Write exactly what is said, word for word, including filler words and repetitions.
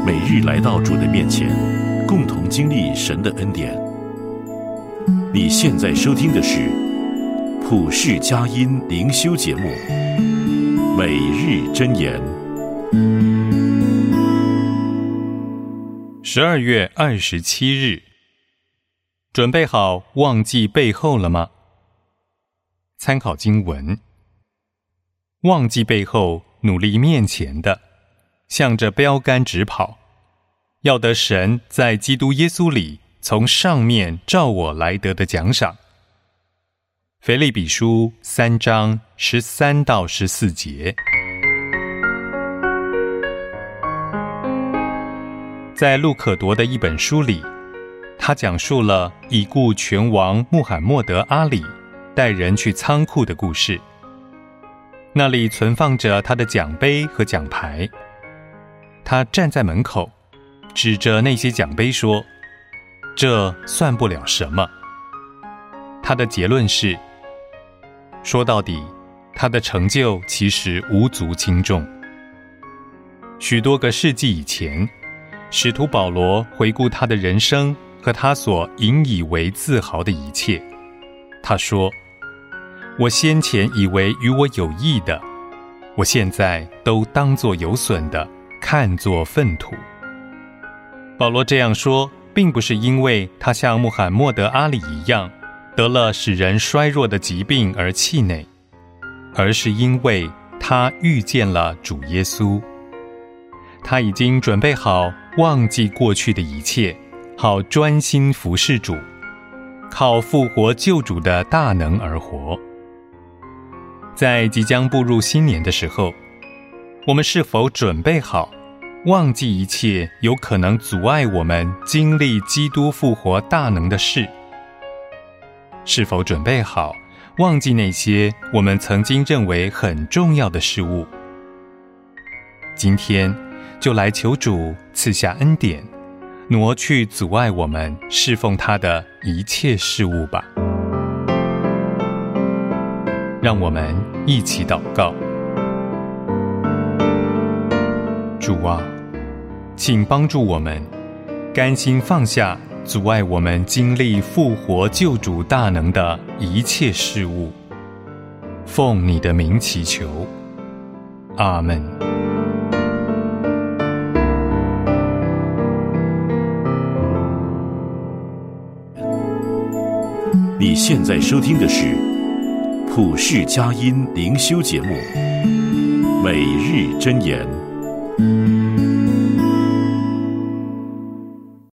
每日来到主的面前，共同经历神的恩典。你现在收听的是普世佳音灵修节目《每日箴言》。 十二月二十七日，准备好忘记背后了吗？参考经文：忘记背后，努力面前的，向着标杆直跑，要得神在基督耶稣里从上面照我来得的奖赏。腓立比书三章十三到十四节。在路可铎的一本书里，他讲述了已故拳王穆罕默德阿里带人去仓库的故事。那里存放着他的奖杯和奖牌，他站在门口，指着那些奖杯说：“这算不了什么。”他的结论是，说到底，他的成就其实无足轻重。许多个世纪以前，使徒保罗回顾他的人生和他所引以为自豪的一切，他说：“我先前以为与我有益的，我现在都当作有损的，看作粪土。”保罗这样说，并不是因为他像穆罕默德阿里一样得了使人衰弱的疾病而气馁，而是因为他遇见了主耶稣。他已经准备好忘记过去的一切，好专心服侍主，靠复活救主的大能而活。在即将步入新年的时候，我们是否准备好忘记一切有可能阻碍我们经历基督复活大能的事？是否准备好忘记那些我们曾经认为很重要的事物？今天就来求主赐下恩典，挪去阻碍我们侍奉他的一切事物吧。让我们一起祷告。主啊，请帮助我们甘心放下阻碍我们经历复活救主大能的一切事物，奉你的名祈求，阿们。 你现在收听的是普世佳音灵修节目《每日箴言》。